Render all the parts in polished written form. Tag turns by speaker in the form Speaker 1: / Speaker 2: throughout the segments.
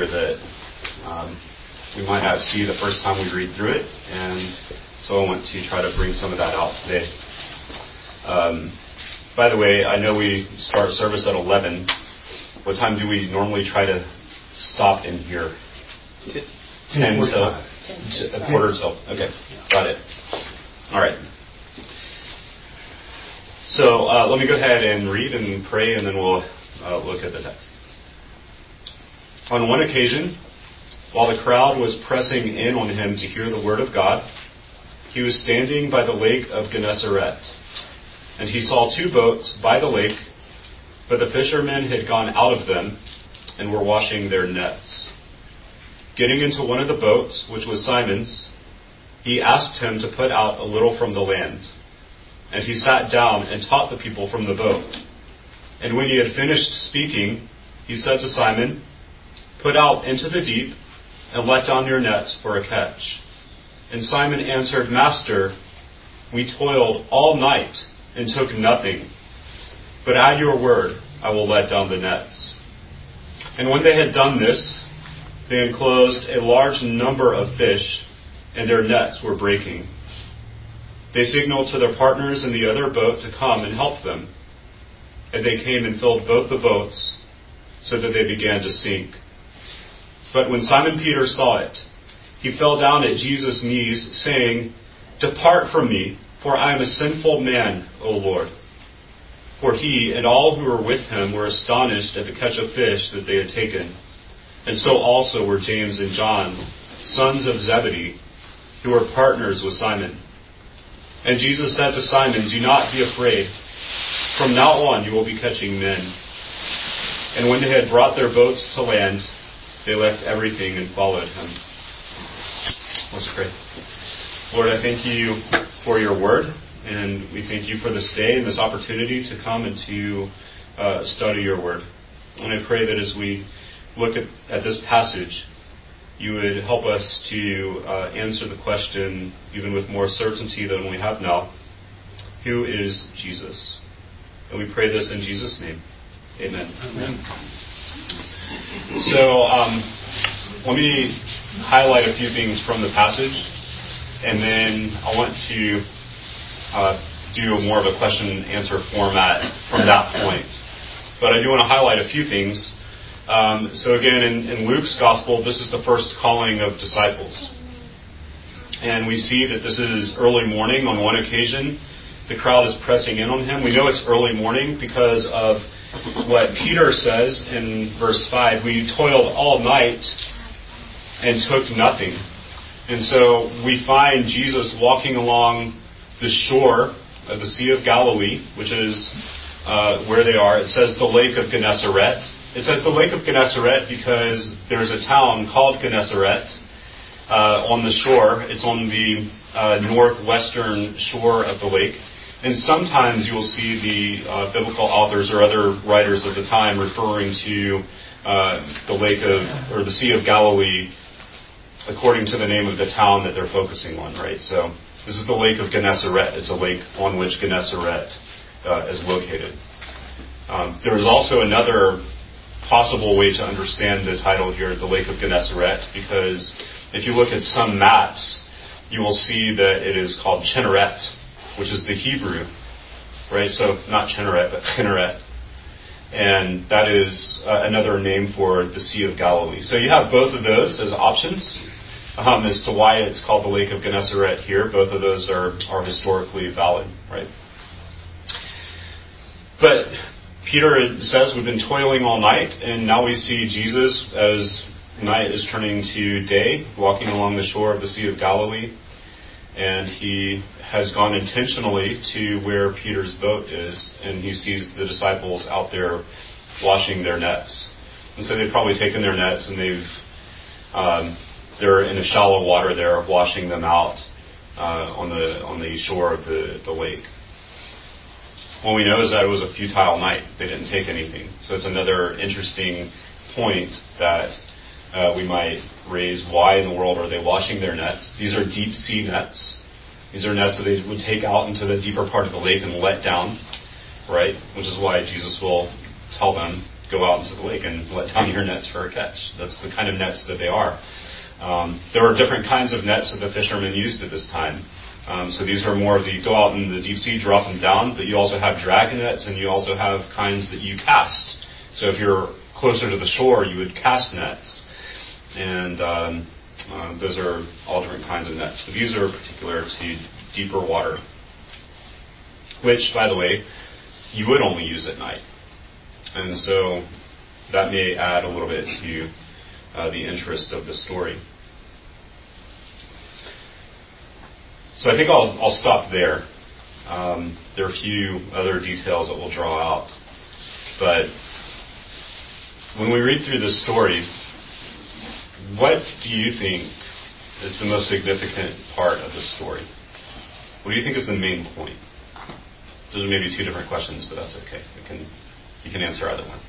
Speaker 1: here that we might not see the first time we read through it, and so I want to try to bring some of that out today. By the way, I know we start service at 11. What time do we normally try to stop in here? 10 till? A quarter till. Okay, got it. All right. So let me go ahead and read and pray, and then we'll look at the text. On one occasion, while the crowd was pressing in on him to hear the word of God, he was standing by the lake of Gennesaret. And he saw two boats by the lake, but the fishermen had gone out of them and were washing their nets. Getting into one of the boats, which was Simon's, he asked him to put out a little from the land. And he sat down and taught the people from the boat. And when he had finished speaking, he said to Simon, "Put out into the deep and let down your nets for a catch." And Simon answered, "Master, we toiled all night and took nothing. But at your word, I will let down the nets." And when they had done this, they enclosed a large number of fish, and their nets were breaking. They signaled to their partners in the other boat to come and help them. And they came and filled both the boats, so that they began to sink. But when Simon Peter saw it, he fell down at Jesus' knees, saying, "Depart from me, for I am a sinful man, O Lord." For he and all who were with him were astonished at the catch of fish that they had taken. And so also were James and John, sons of Zebedee, who were partners with Simon. And Jesus said to Simon, "Do not be afraid. From now on you will be catching men." And when they had brought their boats to land, they left everything and followed him. Let's pray. Lord, I thank you for your word, and we thank you for this day and this opportunity to come and to study your word. And I pray that as we look at this passage, you would help us to answer the question even with more certainty than we have now. Who is Jesus? And we pray this in Jesus' name. Amen. Amen. So let me highlight a few things from the passage, and then I want to do more of a question and answer format from that point. But I do want to highlight a few things. So again, in Luke's gospel, this is the first calling of disciples. And we see that this is early morning on one occasion. The crowd is pressing in on him. We know it's early morning because of what Peter says in verse 5. We toiled all night and took nothing. And so we find Jesus walking along the shore of the Sea of Galilee, which is where they are. It says the Lake of Gennesaret. It says the Lake of Gennesaret because there's a town called Gennesaret on the shore. It's on the northwestern shore of the lake. And sometimes you will see the biblical authors or other writers of the time referring to the lake of, or the Sea of Galilee, according to the name of the town that they're focusing on, right? So this is the Lake of Gennesaret. It's a lake on which Gennesaret is located. There is also another possible way to understand the title here, the Lake of Gennesaret, because if you look at some maps, you will see that it is called Chineret, which is the Hebrew, right? So not Chineret, but Chineret. And that is another name for the Sea of Galilee. So you have both of those as options as to why it's called the Lake of Gennesaret here. Both of those are historically valid, right? But Peter says we've been toiling all night, and now we see Jesus as night is turning to day, walking along the shore of the Sea of Galilee. And he has gone intentionally to where Peter's boat is, and he sees the disciples out there washing their nets. And so they've probably taken their nets and they're in a shallow water there, washing them out on the shore of the lake. What we know is that it was a futile night. They didn't take anything. So it's another interesting point that we might raise. Why in the world are they washing their nets? These are deep sea nets. These are nets that they would take out into the deeper part of the lake and let down, right? Which is why Jesus will tell them, go out into the lake and let down your nets for a catch. That's the kind of nets that they are. There are different kinds of nets that the fishermen used at this time. So these are more of the go out in the deep sea, drop them down, but you also have drag nets, and you also have kinds that you cast. So if you're closer to the shore, you would cast nets. And those are all different kinds of nets. But these are particular to deeper water, which, by the way, you would only use at night. And so that may add a little bit to the interest of the story. So I think I'll stop there. There are a few other details that we'll draw out. But when we read through this story, what do you think is the most significant part of the story? What do you think is the main point? Those are maybe two different questions, but that's okay. You can answer either one.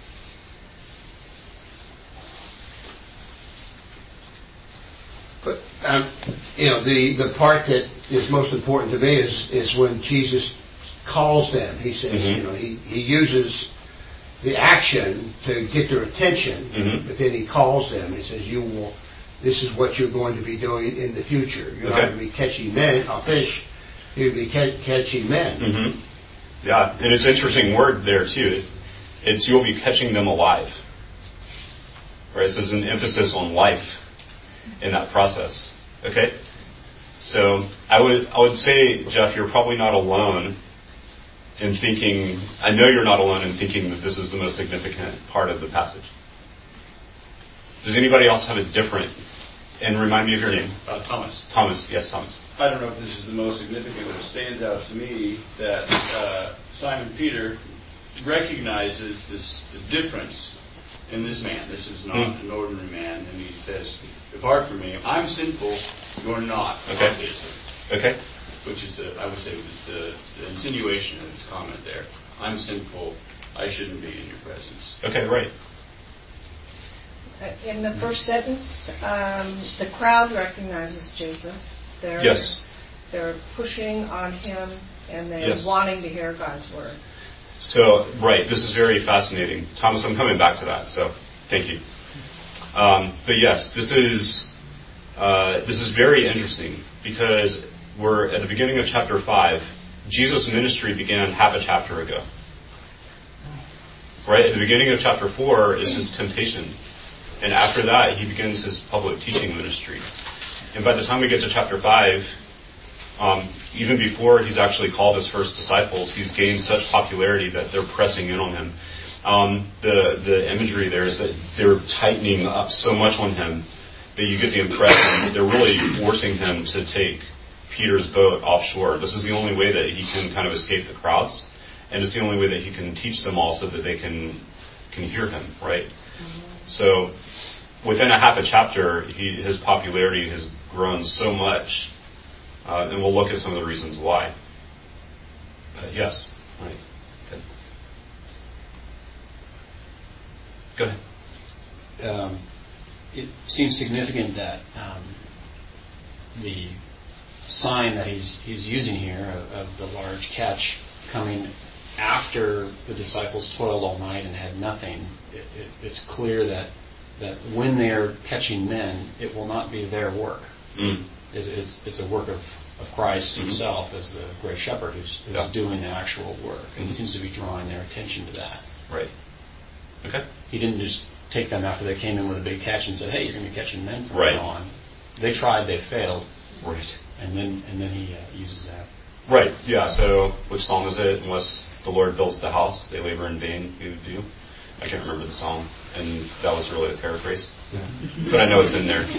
Speaker 2: But the part that is most important to me is when Jesus calls them. He says, he uses the action to get their attention, but then he calls them. He says, this is what you're going to be doing in the future. You're not going to be catching fish. You're going to be catching men.
Speaker 1: Yeah, and it's an interesting word there too. It's you'll be catching them alive. Right? So there's an emphasis on life in that process. Okay? So I would say, Jeff, you're probably not alone in thinking, I know you're not alone in thinking that this is the most significant part of the passage. Does anybody else have a different, and remind me of your name?
Speaker 3: Thomas.
Speaker 1: Thomas, yes, Thomas.
Speaker 3: I don't know if this is the most significant, but it stands out to me that Simon Peter recognizes the difference in this man. This is not an ordinary man, and he says, "Depart from me. I'm sinful. You're not."
Speaker 1: Okay.
Speaker 3: Obviously.
Speaker 1: Okay.
Speaker 3: Which is I would say, was the insinuation of his comment there. I'm sinful. I shouldn't be in your presence.
Speaker 1: Okay, right.
Speaker 4: In the first sentence, the crowd recognizes Jesus. They're pushing on him, and they're wanting to hear God's word.
Speaker 1: So, right, this is very fascinating. Thomas, I'm coming back to that, so thank you. But yes, this is very interesting, because we're at the beginning of chapter 5. Jesus' ministry began half a chapter ago. Right, at the beginning of chapter 4 is his temptation. And after that, he begins his public teaching ministry. And by the time we get to chapter 5, even before he's actually called his first disciples, he's gained such popularity that they're pressing in on him. The imagery there is that they're tightening up so much on him that you get the impression that they're really forcing him to take Peter's boat offshore. This is the only way that he can kind of escape the crowds, and it's the only way that he can teach them all so that they can hear him, right? So within a half a chapter, his popularity has grown so much, and we'll look at some of the reasons why. Yes, right. Okay. Go ahead.
Speaker 5: It seems significant that the sign that he's using here of the large catch coming after the disciples toiled all night and had nothing. It's clear that when they're catching men, it will not be their work. It's a work of Christ himself as the great shepherd who's doing the actual work. And he seems to be drawing their attention to that. Right.
Speaker 1: Okay.
Speaker 5: He didn't just take them after they came in with a big catch and said, "Hey, you're going to be catching men from now on." They tried, they failed.
Speaker 1: Right.
Speaker 5: And then he uses that.
Speaker 1: Right. Yeah. So which psalm is it? Unless the Lord builds the house, they labor in vain who do. I can't remember the psalm, and that was really a paraphrase. Yeah. But I know it's in there.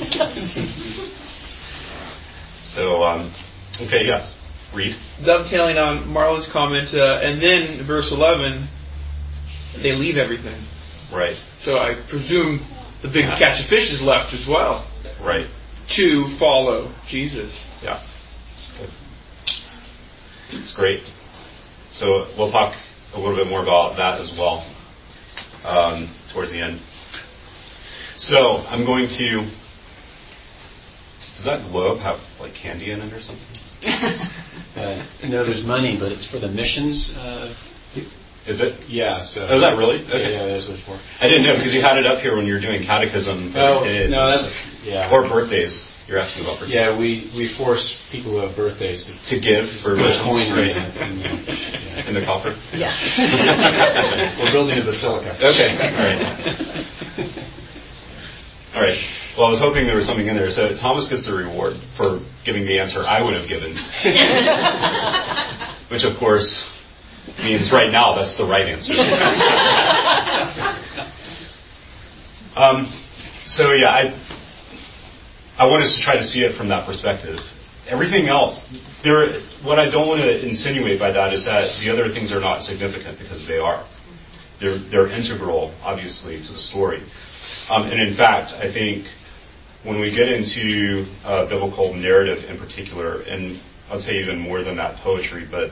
Speaker 1: So, okay, yes. Read.
Speaker 6: Dovetailing on Marlon's comment, and then verse 11, they leave everything.
Speaker 1: Right.
Speaker 6: So I presume the big catch of fish is left as well.
Speaker 1: Right.
Speaker 6: To follow Jesus.
Speaker 1: Yeah. Good. It's great. So we'll talk a little bit more about that as well towards the end. So I'm going to... Does that globe have like candy in it or something?
Speaker 5: No, there's money, but it's for the missions.
Speaker 1: Is it?
Speaker 5: Yeah. So.
Speaker 1: Oh, is that really? Okay.
Speaker 5: Yeah, that is what it's for.
Speaker 1: I didn't know because you had it up here when you were doing catechism for kids.
Speaker 5: No, that's
Speaker 1: Or birthdays. You're asking about birthdays.
Speaker 5: Yeah, we force people who have birthdays
Speaker 1: to give for
Speaker 5: coin
Speaker 1: in the coffer.
Speaker 4: Yeah.
Speaker 5: We're building a basilica.
Speaker 1: Okay. All right. Well, I was hoping there was something in there. So Thomas gets the reward for giving the answer I would have given, which of course means right now that's the right answer. So yeah, I want us to try to see it from that perspective. Everything else, what I don't want to insinuate by that is that the other things are not significant, because they are. They're integral, obviously, to the story. And in fact, I think when we get into biblical narrative in particular, and I'd say even more than that, poetry, but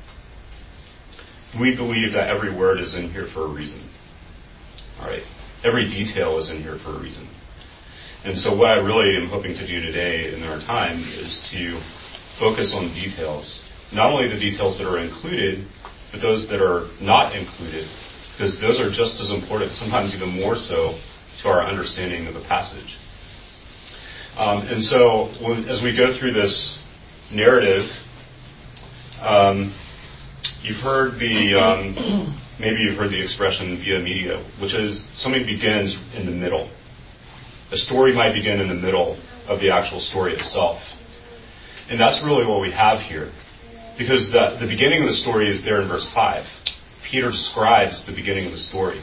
Speaker 1: we believe that every word is in here for a reason. All right? Every detail is in here for a reason. And so what I really am hoping to do today in our time is to focus on details. Not only the details that are included, but those that are not included, because those are just as important, sometimes even more so, to our understanding of the passage. And so as we go through this narrative, you've heard maybe you've heard the expression via media, which is something begins in the middle. A story might begin in the middle of the actual story itself. And that's really what we have here. Because the beginning of the story is there in verse 5. Peter describes the beginning of the story.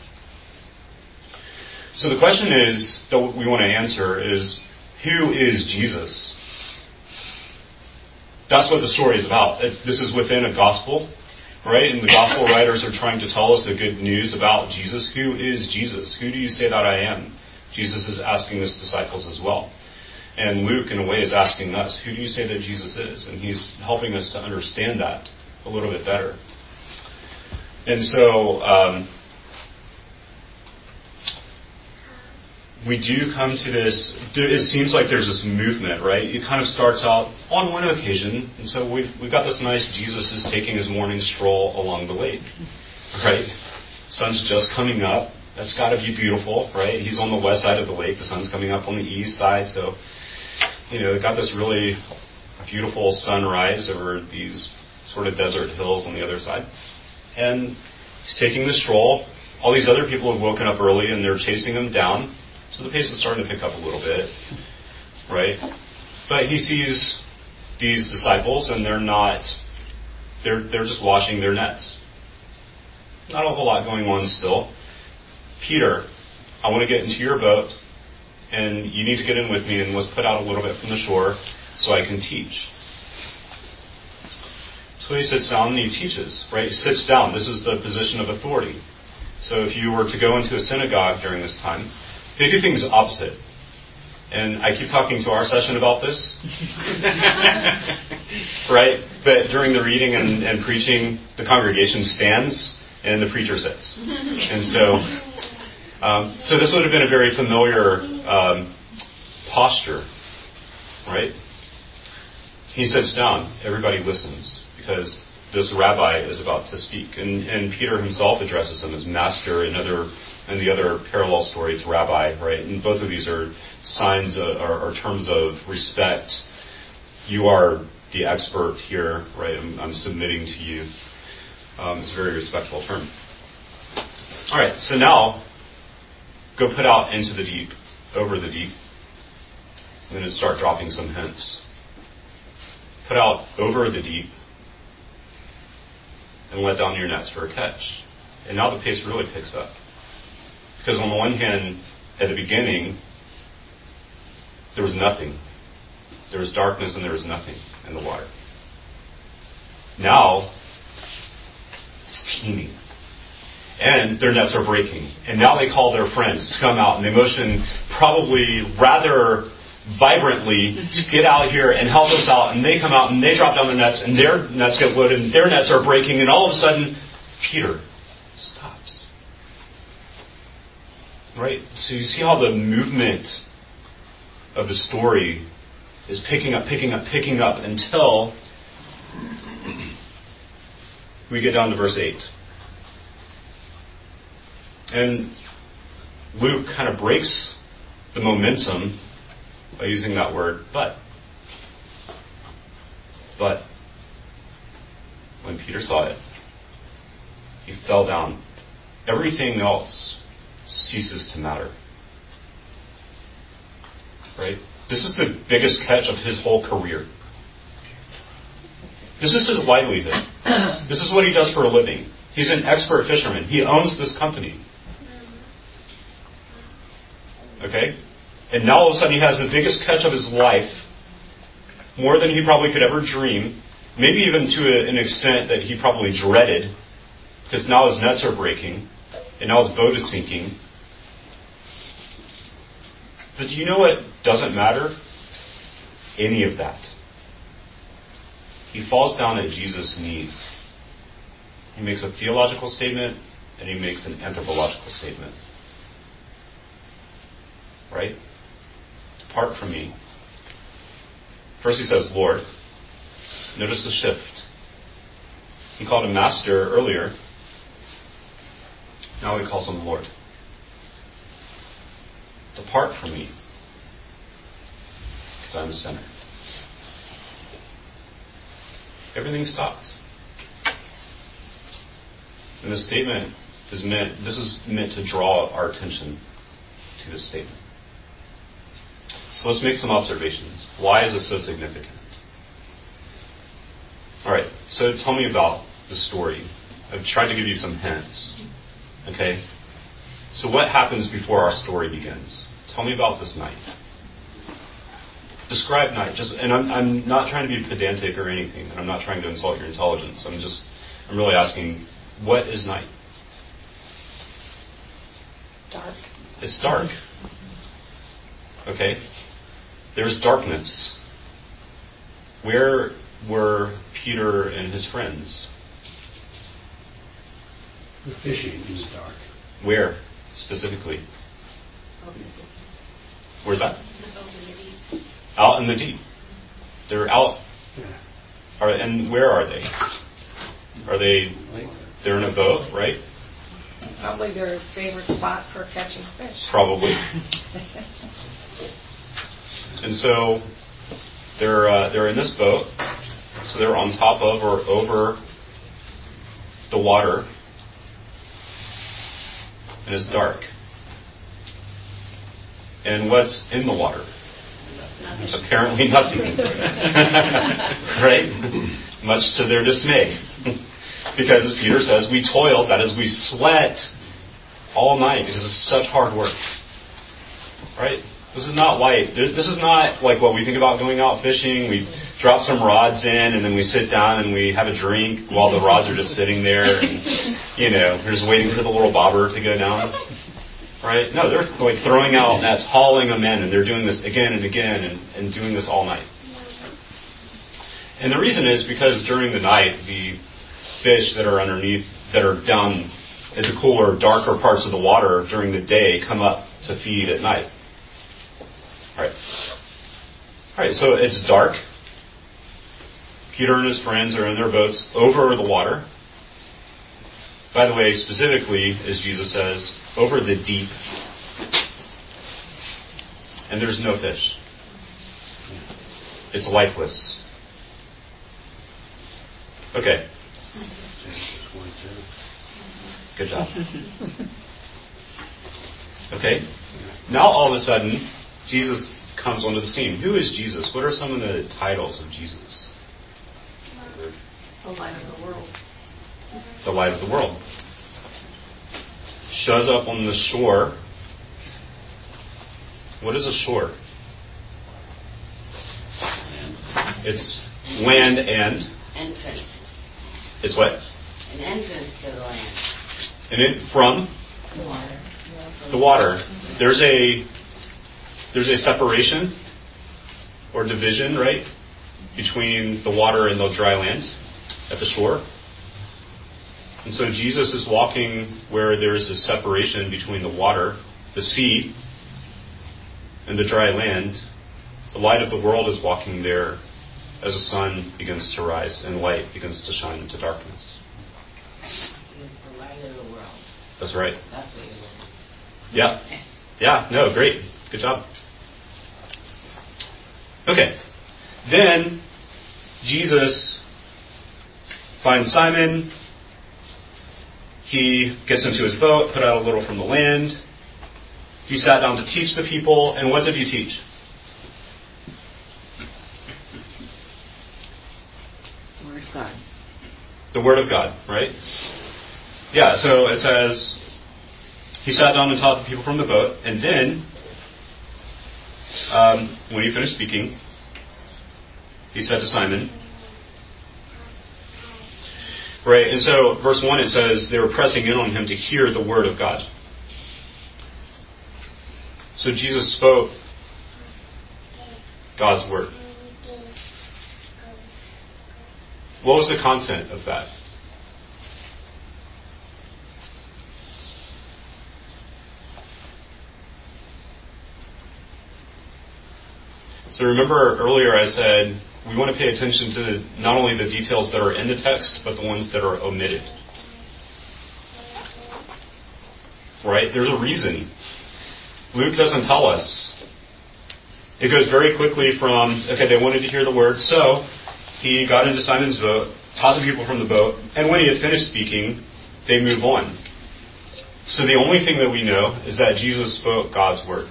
Speaker 1: So the question is, that we want to answer is, who is Jesus? That's what the story is about. This is within a gospel, right? And the gospel writers are trying to tell us the good news about Jesus. Who is Jesus? Who do you say that I am? Jesus is asking his disciples as well. And Luke, in a way, is asking us, who do you say that Jesus is? And he's helping us to understand that a little bit better. And so we do come to this, it seems like there's this movement, right? It kind of starts out on one occasion, and so we've got this nice Jesus is taking his morning stroll along the lake, right? Sun's just coming up. That's got to be beautiful, right? He's on the west side of the lake. The sun's coming up on the east side, so they've got this really beautiful sunrise over these sort of desert hills on the other side. And he's taking the stroll. All these other people have woken up early and they're chasing him down. So the pace is starting to pick up a little bit, right? But he sees these disciples and they're just washing their nets. Not a whole lot going on still. Peter, I want to get into your boat and you need to get in with me and let's put out a little bit from the shore so I can teach. So he sits down and he teaches, right? He sits down. This is the position of authority. So if you were to go into a synagogue during this time, they do things opposite. And I keep talking to our session about this. Right? But during the reading and preaching, the congregation stands and the preacher sits. And so this would have been a very familiar posture. Right? He sits down. Everybody listens because this rabbi is about to speak. And Peter himself addresses him as master and the other parallel story to rabbi, right? And both of these are signs or terms of respect. You are the expert here, right? I'm submitting to you. It's a very respectful term. All right, so now go put out into the deep, over the deep, and then start dropping some hints. Put out over the deep and let down your nets for a catch. And now the pace really picks up. Because on the one hand, at the beginning, there was nothing. There was darkness and there was nothing in the water. Now, it's teeming. And their nets are breaking. And now they call their friends to come out and they motion probably rather vibrantly to get out here and help us out. And they come out and they drop down their nets and their nets get loaded and their nets are breaking. And all of a sudden, Peter stops. Right? So you see how the movement of the story is picking up until we get down to verse 8. And Luke kind of breaks the momentum by using that word, but when Peter saw it, he fell down. Everything else ceases to matter. Right? This is the biggest catch of his whole career. This is his livelihood. This is what he does for a living. He's an expert fisherman. He owns this company. Okay? And now all of a sudden he has the biggest catch of his life, more than he probably could ever dream, maybe even to an extent that he probably dreaded, because now his nets are breaking, and now his boat is sinking. But do you know what doesn't matter? Any of that. He falls down at Jesus' knees. He makes a theological statement, and he makes an anthropological statement. Right? Depart from me. First he says, Lord. Notice the shift. He called him Master earlier. Now he calls him Lord. Depart from me, because I'm a sinner. Everything stopped. And this statement is meant to draw our attention to this statement. So let's make some observations. Why is this so significant? Alright, so tell me about the story. I've tried to give you some hints. Okay? So what happens before our story begins? Tell me about this night. Describe night. And I'm not trying to be pedantic or anything, and I'm not trying to insult your intelligence. I'm really asking, what is night?
Speaker 4: Dark.
Speaker 1: It's dark. Okay? There's darkness. Where were Peter and his friends?
Speaker 2: They're fishing in the dark.
Speaker 1: Where, specifically? Where's that? Out in the deep. They're out. Yeah. And where are they? They're in a boat, right?
Speaker 4: Probably their favorite spot for catching fish.
Speaker 1: Probably. And so they're in this boat. So they're on top of or over the water. And it's dark. And what's in the water? There's apparently nothing. Right? Much to their dismay. Because as Peter says, we toiled, that is, we sweat all night. This is such hard work. Right? This is not light. This is not like what we think about going out fishing. We drop some rods in and then we sit down and we have a drink while the rods are just sitting there. And, we're just waiting for the little bobber to go down. Right? No, they're like throwing out nets, hauling them in, and they're doing this again and again and doing this all night. And the reason is because during the night, the fish that are underneath, that are down in the cooler, darker parts of the water during the day come up to feed at night. All right, so it's dark. Peter and his friends are in their boats over the water. By the way, specifically, as Jesus says, over the deep. And there's no fish. It's lifeless. Okay. Good job. Okay. Now all of a sudden, Jesus comes onto the scene. Who is Jesus? What are some of the titles of Jesus?
Speaker 4: The light of the world.
Speaker 1: The light of the world. Shows up on the shore. What is a shore? It's land and?
Speaker 7: Entrance.
Speaker 1: It's what?
Speaker 7: An entrance to the land.
Speaker 1: And it from?
Speaker 7: The water.
Speaker 1: The water. There's a separation or division, right? Between the water and the dry land at the shore. And so Jesus is walking where there's a separation between the water, the sea, and the dry land. The light of the world is walking there as the sun begins to rise and light begins to shine into darkness.
Speaker 7: He is the light of the world.
Speaker 1: That's right.
Speaker 7: That's what it is.
Speaker 1: Yeah. Yeah, no, great. Good job. Okay. Then Jesus finds Simon. He gets into his boat, put out a little from the land. He sat down to teach the people. And what did he teach?
Speaker 7: Word of God.
Speaker 1: The Word of God, right? Yeah, so it says, he sat down and taught the people from the boat, and then, when he finished speaking, he said to Simon, right, and so verse 1 it says, they were pressing in on him to hear the Word of God. So Jesus spoke God's Word. What was the content of that? So remember earlier I said we want to pay attention to not only the details that are in the text, but the ones that are omitted. Right? There's a reason. Luke doesn't tell us. It goes very quickly from, okay, they wanted to hear the word, so he got into Simon's boat, taught the people from the boat, and when he had finished speaking, they move on. So the only thing that we know is that Jesus spoke God's word.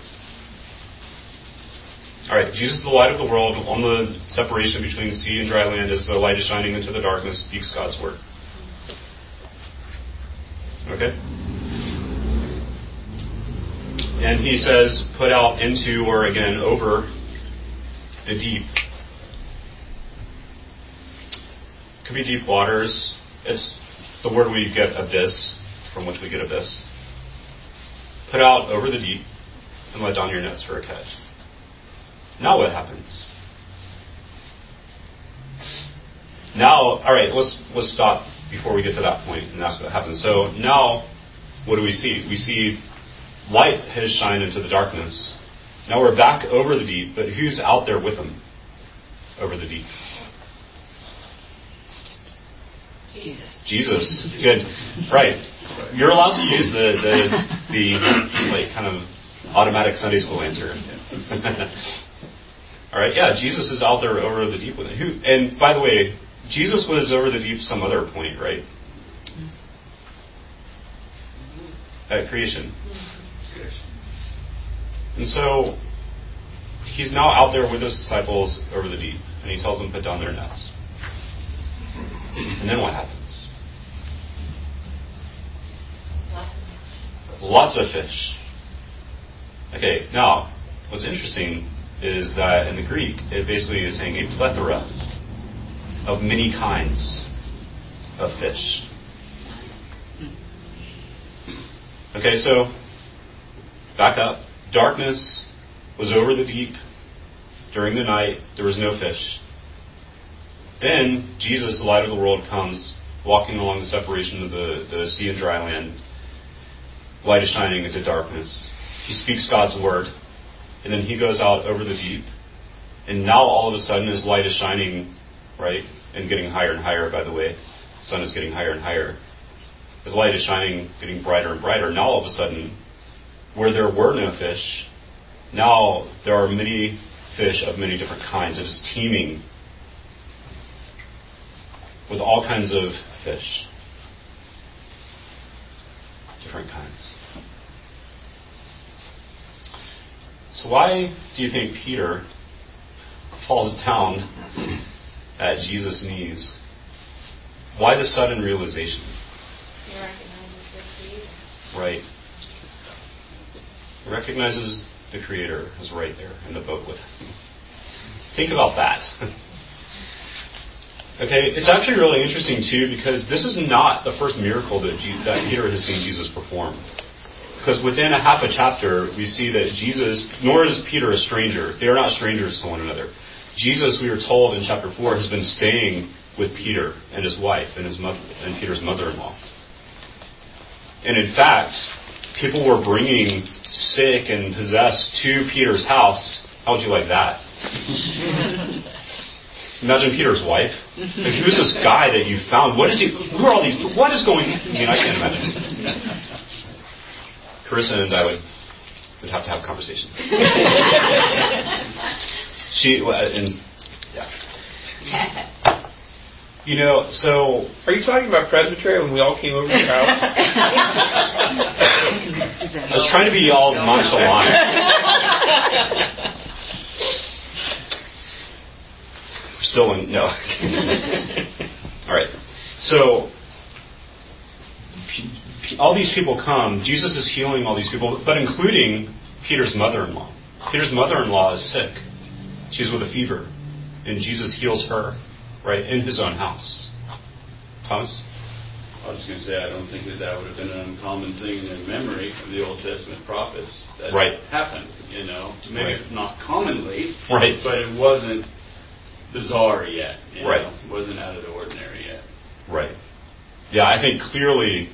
Speaker 1: All right, Jesus is the light of the world. On the separation between sea and dry land, as the light is shining into the darkness, speaks God's word. Okay? And he says, put out into, or again, over the deep. Could be deep waters. It's the word we get abyss, from which we get abyss. Put out over the deep and let down your nets for a catch. Now what happens? Now, all right, let's stop before we get to that point and ask what happens. So now, what do we see? We see light has shined into the darkness. Now we're back over the deep, but who's out there with them over the deep? Jesus. Good. Right. You're allowed to use the like kind of automatic Sunday school answer. All right. Yeah, Jesus is out there over the deep with it. And by the way, Jesus was over the deep some other point, right? At creation. And so he's now out there with his disciples over the deep, and he tells them to put down their nets. And then what happens? Lots of fish. Okay, now, what's interesting is that in the Greek, it basically is saying a plethora of many kinds of fish. Okay, so, back up. Darkness was over the deep. During the night, there was no fish. Then, Jesus, the light of the world, comes, walking along the separation of the sea and dry land. Light is shining into darkness. He speaks God's word. And then he goes out over the deep. And now, all of a sudden, his light is shining, right? And getting higher and higher, by the way. The sun is getting higher and higher. His light is shining, getting brighter and brighter. Now, all of a sudden, where there were no fish, now there are many fish of many different kinds. It is teeming with all kinds of fish. Different kinds. So why do you think Peter falls down at Jesus' knees? Why the sudden realization?
Speaker 4: He recognizes the Creator.
Speaker 1: Right. He recognizes the Creator is right there in the boat with him. Think about that. Okay, it's actually really interesting too, because this is not the first miracle that Peter has seen Jesus perform. Because within a half a chapter, we see that Jesus, nor is Peter a stranger. They are not strangers to one another. Jesus, we are told in chapter 4, has been staying with Peter and his wife and and Peter's mother-in-law. And in fact, people were bringing sick and possessed to Peter's house. How would you like that? Imagine Peter's wife. Like, who's this guy that you found? What is he? Who are all these? What is going on? I mean, I can't imagine. Carissa and I would have to have a conversation. So...
Speaker 6: Are you talking about Presbytery when we all came over to your house?
Speaker 1: I was trying to be all nonchalant. We're still in... No. All right. So, all these people come. Jesus is healing all these people, but including Peter's mother-in-law. Peter's mother-in-law is sick. She's with a fever. And Jesus heals her, right, in his own house. Thomas?
Speaker 3: I was just going to say, I don't think that would have been an uncommon thing in memory of the Old Testament prophets that happened, Maybe not commonly, but it wasn't bizarre yet. It wasn't out of the ordinary yet.
Speaker 1: Right. Yeah, I think clearly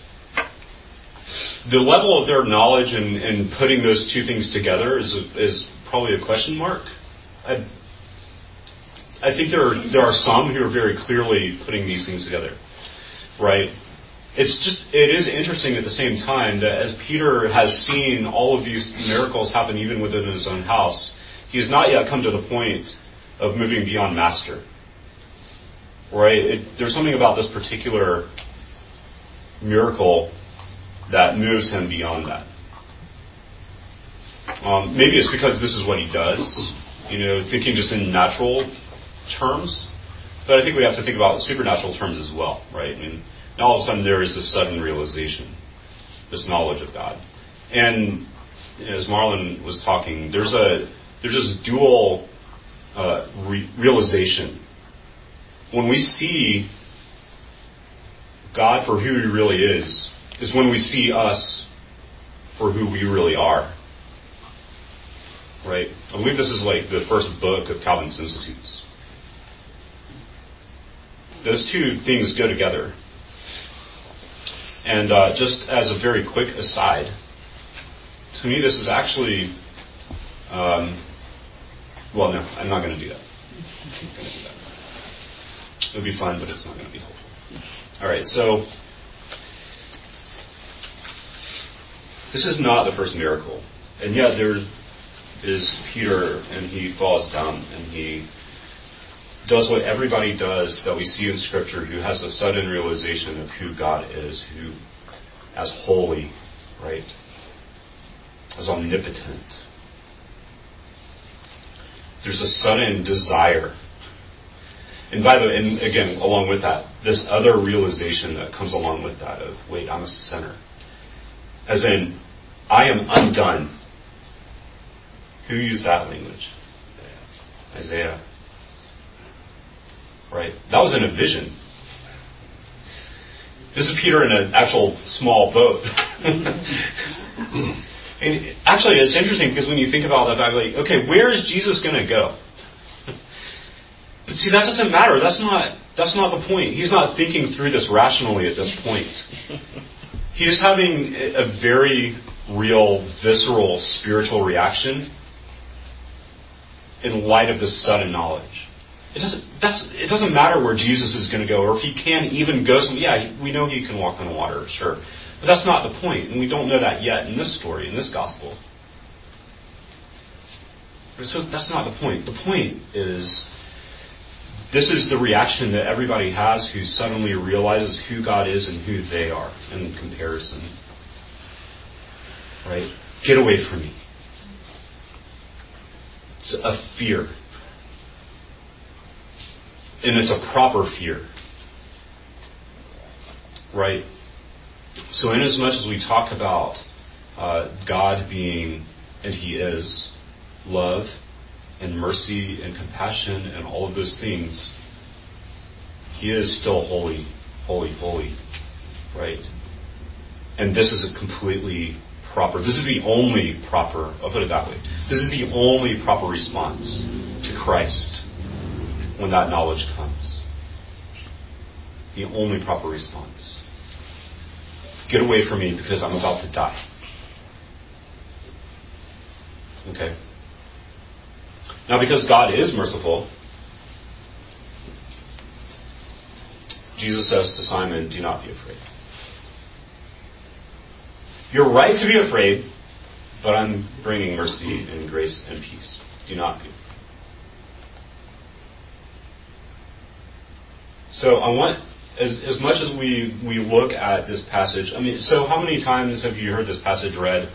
Speaker 1: the level of their knowledge in putting those two things together is probably a question mark. I think there are some who are very clearly putting these things together, right? It is interesting at the same time that as Peter has seen all of these miracles happen even within his own house, he has not yet come to the point of moving beyond master, right? There's something about this particular miracle that moves him beyond that. Maybe it's because this is what he does, thinking just in natural terms, but I think we have to think about supernatural terms as well, right? I mean, all of a sudden there is this sudden realization, this knowledge of God, and as Marlon was talking, there's this dual realization. When we see God for who He really is when we see us for who we really are. Right? I believe this is like the first book of Calvin's Institutes. Those two things go together. And just as a very quick aside, to me this is actually... well, no, I'm not going to do that. It would be fun, but it's not going to be helpful. All right, so this is not the first miracle. And yet there is Peter, and he falls down, and he does what everybody does that we see in Scripture, who has a sudden realization of who God is, who as holy, right, as omnipotent. There's a sudden desire. And by the way, and again, along with that, this other realization that comes along with that of, wait, I'm a sinner. As in, I am undone. Who used that language? Isaiah. Right? That was in a vision. This is Peter in an actual small boat. And actually, it's interesting because when you think about that, like, okay, where is Jesus going to go? But see, that doesn't matter. That's not the point. He's not thinking through this rationally at this point. He's having a very real, visceral, spiritual reaction in light of this sudden knowledge. It doesn't matter where Jesus is going to go, or if he can even go somewhere. Yeah, we know he can walk on water, sure. But that's not the point, and we don't know that yet in this story, in this gospel. So that's not the point. The point is, this is the reaction that everybody has who suddenly realizes who God is and who they are in comparison. Right? Get away from me. It's a fear. And it's a proper fear. Right? So inasmuch as we talk about God being, and He is, love and mercy and compassion and all of those things, He is still holy, holy, holy. Right? And this is a completely proper, this is the only proper, I'll put it that way, this is the only proper response to Christ when that knowledge comes. The only proper response. Get away from me because I'm about to die. Okay? Now, because God is merciful, Jesus says to Simon, do not be afraid. You're right to be afraid, but I'm bringing mercy and grace and peace. Do not be. So I want, as much as we look at this passage, so how many times have you heard this passage read?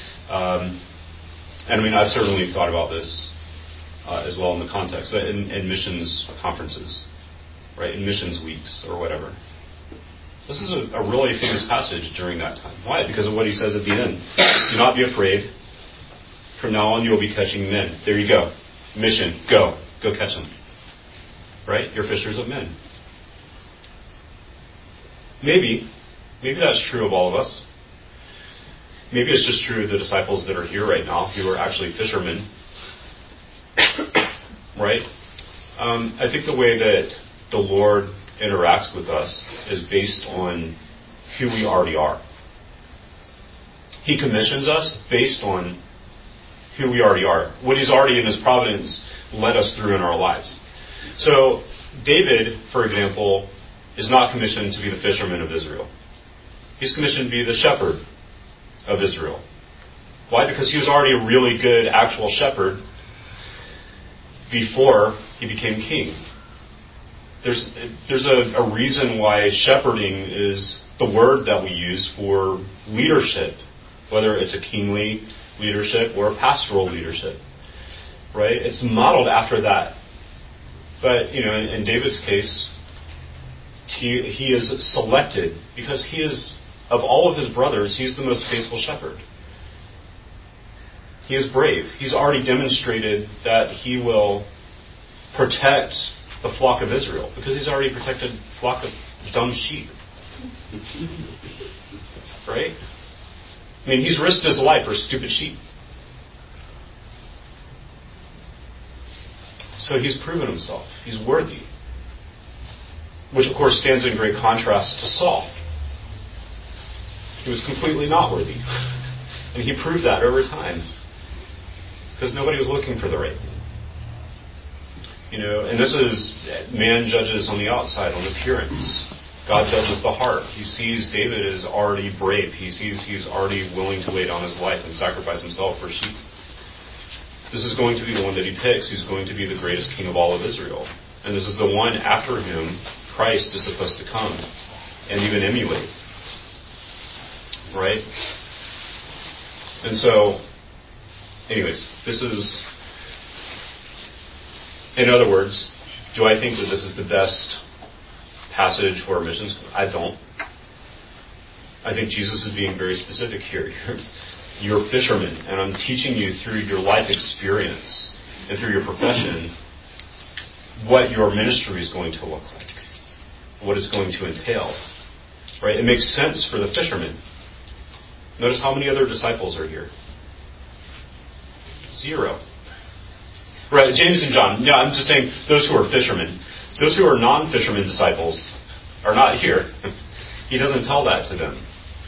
Speaker 1: And I've certainly thought about this as well in the context, but in missions conferences, right, in missions weeks or whatever. This is a really famous passage during that time. Why? Because of what he says at the end. Do not be afraid. From now on, you will be catching men. There you go. Mission. Go catch them. Right? You're fishers of men. Maybe that's true of all of us. Maybe it's just true of the disciples that are here right now, who are actually fishermen. Right? I think the way that the Lord interacts with us is based on who we already are. He commissions us based on who we already are. What He's already in His providence led us through in our lives. So David, for example, is not commissioned to be the fisherman of Israel. He's commissioned to be the shepherd of Israel. Why? Because he was already a really good actual shepherd before he became king. There's a reason why shepherding is the word that we use for leadership, whether it's a kingly leadership or a pastoral leadership. Right? It's modeled after that. But, in David's case, he is selected because he is, of all of his brothers, he's the most faithful shepherd. He is brave. He's already demonstrated that he will protect the flock of Israel because he's already protected a flock of dumb sheep. Right? He's risked his life for stupid sheep. So he's proven himself. He's worthy. Which, of course, stands in great contrast to Saul. He was completely not worthy. And he proved that over time. Because nobody was looking for the right thing. And this is, man judges on the outside, on appearance. God judges the heart. He sees David as already brave. He sees he's already willing to lay down his life and sacrifice himself for sheep. This is going to be the one that he picks, who's going to be the greatest king of all of Israel. And this is the one after him, Christ, is supposed to come and even emulate. Right? And so, anyways, this is, in other words, do I think that this is the best passage for missions? I don't. I think Jesus is being very specific here. You're a fisherman, and I'm teaching you through your life experience and through your profession what your ministry is going to look like, what it's going to entail. Right? It makes sense for the fisherman. Notice how many other disciples are here. 0. Right, James and John. Yeah, I'm just saying those who are fishermen. Those who are non-fishermen disciples are not here. He doesn't tell that to them.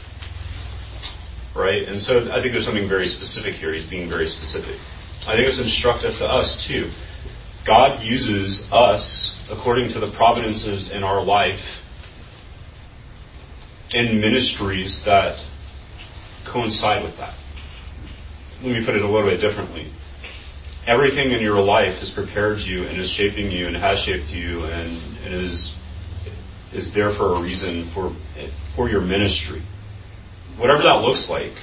Speaker 1: Right? And so I think there's something very specific here. He's being very specific. I think it's instructive to us, too. God uses us, according to the providences in our life, in ministries that coincide with that. Let me put it a little bit differently. Everything in your life has prepared you and is shaping you and has shaped you and is there for a reason for your ministry. Whatever that looks like.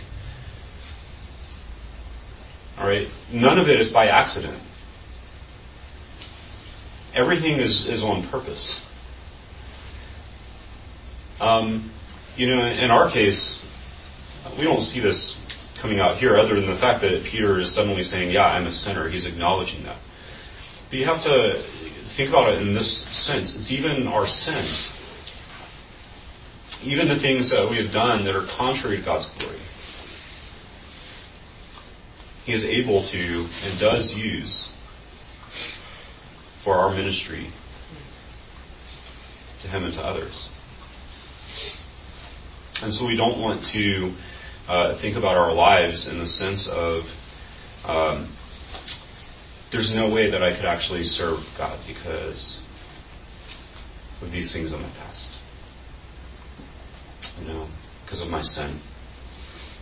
Speaker 1: All right? None of it is by accident. Everything is on purpose. In our case, we don't see this coming out here other than the fact that Peter is suddenly saying, yeah, I'm a sinner. He's acknowledging that. But you have to think about it in this sense. It's even our sin. Even the things that we have done that are contrary to God's glory. He is able to and does use for our ministry to Him and to others. And so we don't want to think about our lives in the sense of there's no way that I could actually serve God because of these things in my past. Because of my sin.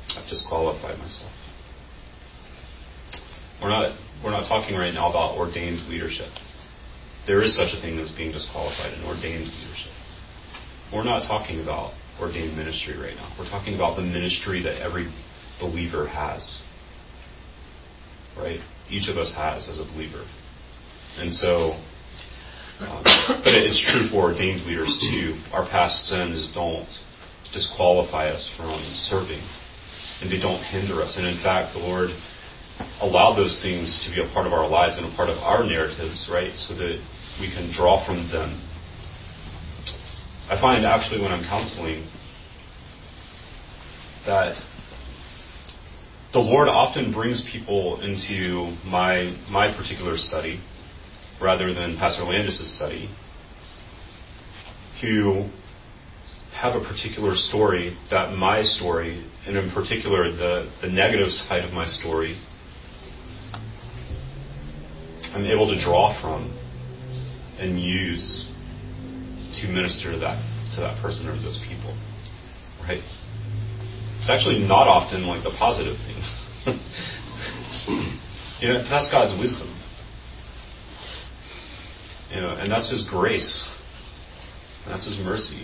Speaker 1: I've disqualified myself. We're not talking right now about ordained leadership. There is such a thing as being disqualified in ordained leadership. We're not talking about ordained ministry right now. We're talking about the ministry that every believer has. Right? Each of us has as a believer. And so, but it's true for ordained leaders too. Our past sins don't disqualify us from serving, and they don't hinder us. And in fact, the Lord allowed those things to be a part of our lives and a part of our narratives, right? So that we can draw from them. I find actually when I'm counseling that the Lord often brings people into my particular study rather than Pastor Landis' study who have a particular story, that my story, and in particular the negative side of my story, I'm able to draw from and use to minister to that person or those people. Right? It's actually not often like the positive things. That's God's wisdom. And that's His grace. And that's His mercy.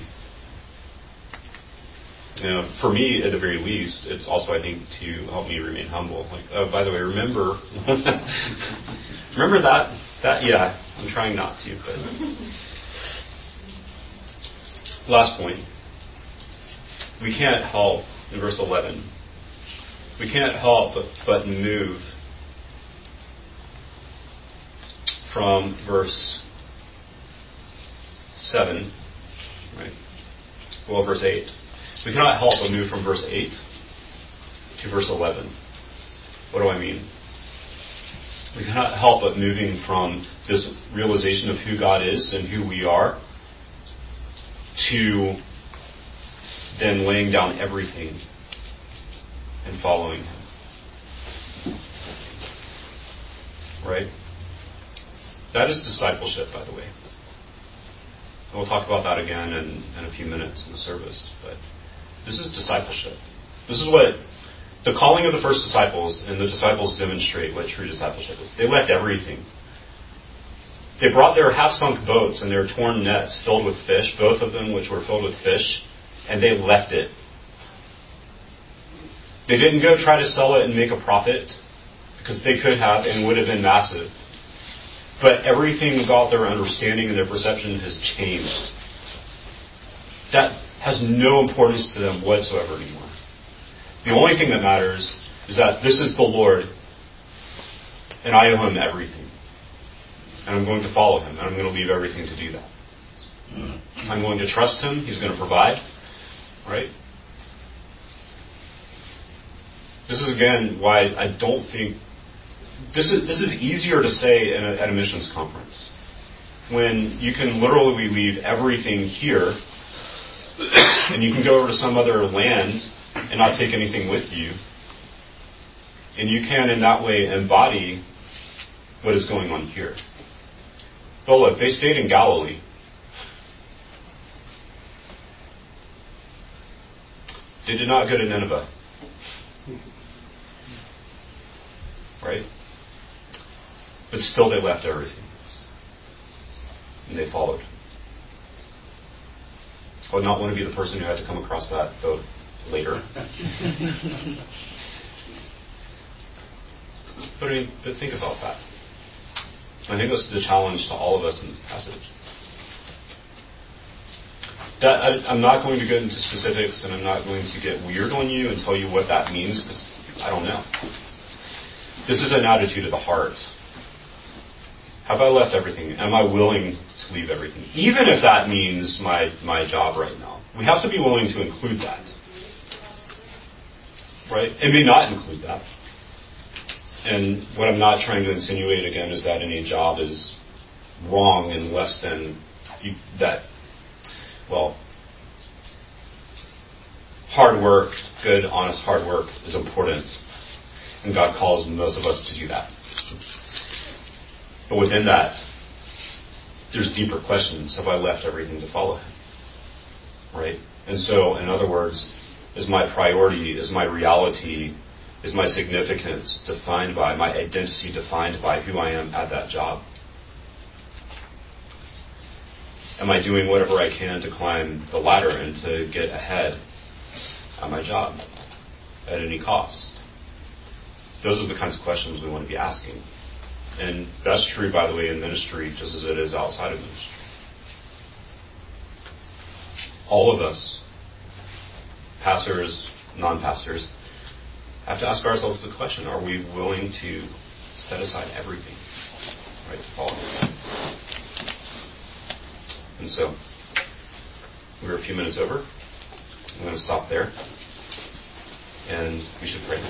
Speaker 1: For me, at the very least, it's also, I think, to help me remain humble. Like, oh, by the way, remember that? Yeah, I'm trying not to, but. Last point. We can't help, in verse 11, we can't help but move from verse 7, right? Well, verse 8. We cannot help but move from verse 8 to verse 11. What do I mean? We cannot help but moving from this realization of who God is and who we are to then laying down everything and following Him. Right? That is discipleship, by the way. And we'll talk about that again in a few minutes in the service. But this is discipleship. This is what the calling of the first disciples, and the disciples demonstrate what true discipleship is. They left everything. They brought their half-sunk boats and their torn nets filled with fish, both of them which were filled with fish, and they left it. They didn't go try to sell it and make a profit, because they could have and would have been massive. But everything about their understanding and their perception has changed. That has no importance to them whatsoever anymore. The only thing that matters is that this is the Lord, and I owe Him everything. And I'm going to follow Him, and I'm going to leave everything to do that. I'm going to trust Him. He's going to provide. Right? This is, again, why I don't think... This is easier to say at a missions conference. When you can literally leave everything here, and you can go over to some other land and not take anything with you. And you can, in that way, embody what is going on here. But look, they stayed in Galilee. They did not go to Nineveh. Right? But still they left everything. And they followed. I would not want to be the person who had to come across that boat later. But think about that. I think that's the challenge to all of us in the passage. I'm not going to get into specifics, and I'm not going to get weird on you and tell you what that means, because I don't know. This is an attitude of the heart. Have I left everything? Am I willing to leave everything? Even if that means my job right now. We have to be willing to include that. Right? It may not include that. And what I'm not trying to insinuate again is that any job is wrong and less than that. Well, hard work, good, honest hard work is important. And God calls most of us to do that. But within that, there's deeper questions. Have I left everything to follow Him? Right? And so, in other words, Is my priority, is my reality, is my significance defined by, my identity defined by who I am at that job? Am I doing whatever I can to climb the ladder and to get ahead at my job at any cost? Those are the kinds of questions we want to be asking. And that's true, by the way, in ministry just as it is outside of ministry. All of us, pastors, non-pastors, have to ask ourselves the question, are we willing to set aside everything, right, to follow Him? And so, we're a few minutes over. I'm going to stop there. And we should pray.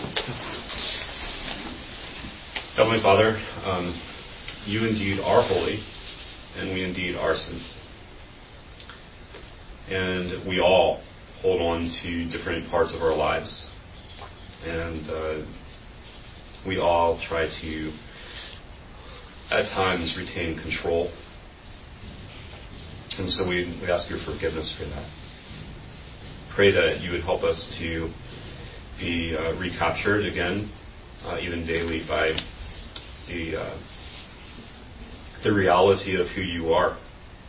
Speaker 1: Heavenly Father, you indeed are holy, and we indeed are sinful. And we all hold on to different parts of our lives. And we all try to, at times, retain control. And so we ask your forgiveness for that. Pray that you would help us to be recaptured again, even daily, by the reality of who you are.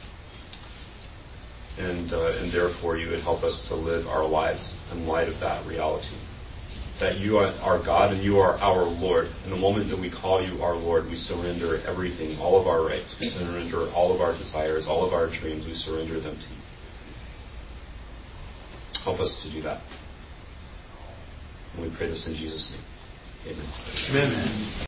Speaker 1: And therefore you would help us to live our lives in light of that reality. That you are our God and you are our Lord. In the moment that we call you our Lord, we surrender everything, all of our rights. We surrender all of our desires, all of our dreams. We surrender them to you. Help us to do that. And we pray this in Jesus' name. Amen.
Speaker 6: Amen.